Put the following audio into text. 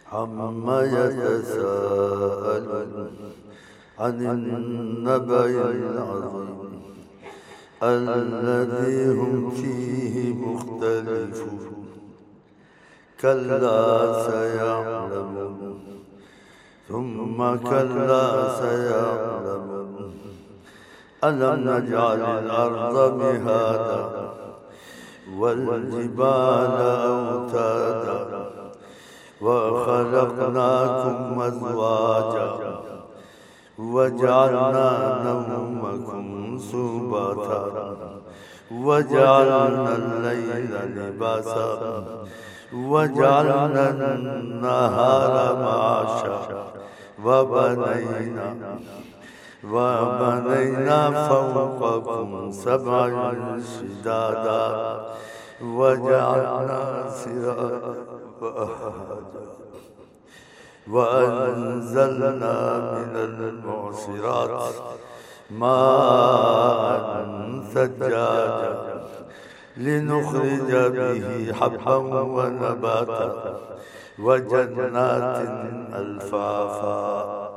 عما يتساءلون عن النبأ العظيم الذي هم فيه مختلفون كلا سيعلمون ثم كلا سيعلمون ألم نجعل الأرض مهادا والجبال أوتادا وخلقناكم أزواجا وجعلنا نومكم سباتا وجعلنا الليل لباسا وجعلنا النهار معاشا وبنينا فوقكم سبعا شدادا وجعلنا سراجا وهاجا وأنزلنا من المعصرات ماء ثجاجا لنخرج به حبا ونباتا وجنات ألفافا